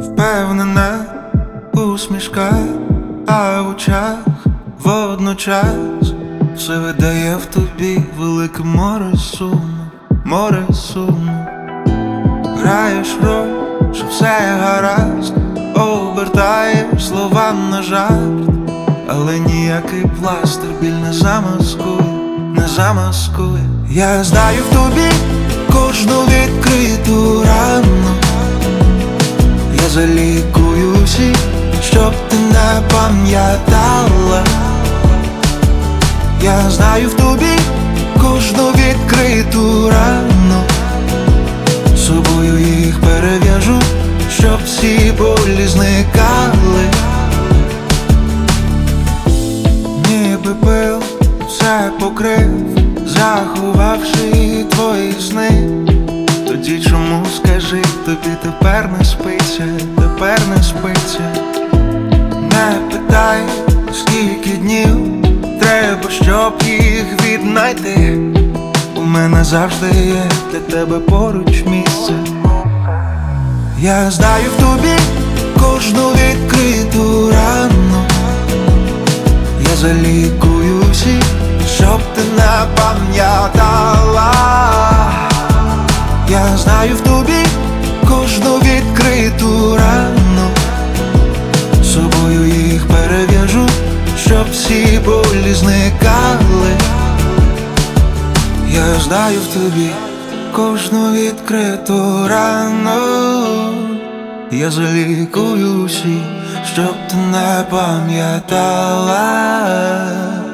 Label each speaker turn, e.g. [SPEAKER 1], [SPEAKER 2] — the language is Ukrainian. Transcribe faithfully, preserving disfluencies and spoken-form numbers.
[SPEAKER 1] впевнена усмішка, а в очах водночас все видає в тобі велике море суму, море суму. Граєш роль, що все гаразд, обертаєш слова на жарт, але ніякий пластир біль не замаскує, не замаскує. Я знаю в тобі кожну відкриту рану, я залікую всі, щоб ти не пам'ятала. Я знаю в тобі кожну відкриту рану, собою їх перев'яжу, щоб всі болі зникали. Ніби пил все покрив, заховавши твої сни. Тоді чому, скажи, тобі тепер не спиться, тепер не спиться? Не питай, скільки днів треба, щоб їх віднайти. У мене завжди є для тебе поруч місце. Я знаю в тобі кожну відкриту рану, я залікую всі, щоб ти не пам'ятала. Я знаю в тобі кожну відкриту рану, собою їх перев'яжу, щоб всі болі зникали. Я знаю в тобі кожну відкриту рану, я залікую всі, щоб ти не пам'ятала.